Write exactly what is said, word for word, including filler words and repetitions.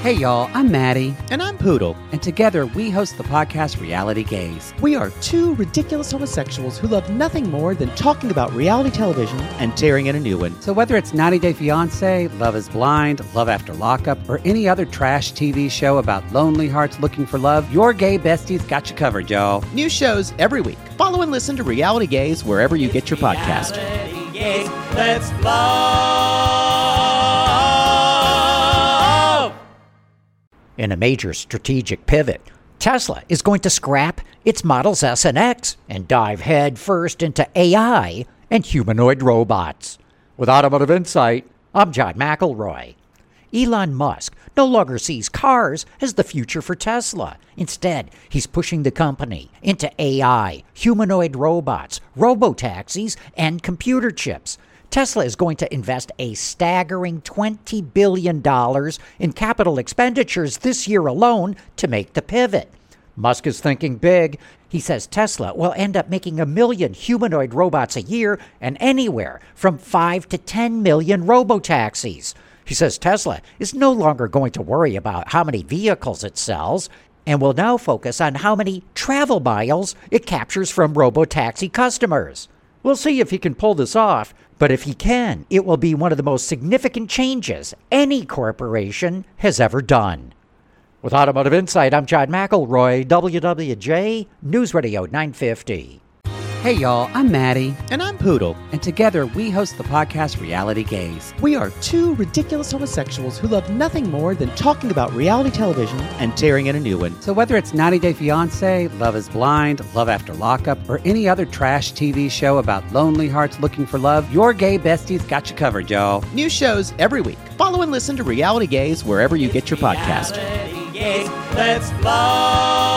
Hey y'all, I'm Maddie. And I'm Poodle. And together we host the podcast Reality Gaze. We are two ridiculous homosexuals who love nothing more than talking about reality television and tearing in a new one. So whether it's ninety day fiancé, Love is Blind, Love After Lockup, or any other trash T V show about lonely hearts looking for love, your gay besties got you covered, y'all. New shows every week. Follow and listen to Reality Gaze wherever you get your podcast. Reality Gaze, let's love. In a major strategic pivot, Tesla is going to scrap its Models S and X and dive headfirst into A I and humanoid robots. With Automotive Insight, I'm John McElroy. Elon Musk no longer sees cars as the future for Tesla. Instead, he's pushing the company into A I, humanoid robots, robotaxis, and computer chips. Tesla is going to invest a staggering twenty billion dollars in capital expenditures this year alone to make the pivot. Musk is thinking big. He says Tesla will end up making a million humanoid robots a year and anywhere from five to ten million robotaxis. He says Tesla is no longer going to worry about how many vehicles it sells and will now focus on how many travel miles it captures from robotaxi customers. We'll see if he can pull this off, but if he can, it will be one of the most significant changes any corporation has ever done. With Automotive Insight, I'm John McElroy, W W J News Radio nine fifty. Hey y'all, I'm Maddie. And I'm Poodle. And together we host the podcast Reality Gaze. We are two ridiculous homosexuals who love nothing more than talking about reality television and tearing in a new one. So whether it's ninety day fiancé, Love is Blind, Love After Lockup, or any other trash T V show about lonely hearts looking for love, your gay besties got you covered, y'all. New shows every week. Follow and listen to Reality Gaze wherever you get your podcast. Reality Gaze, let's love.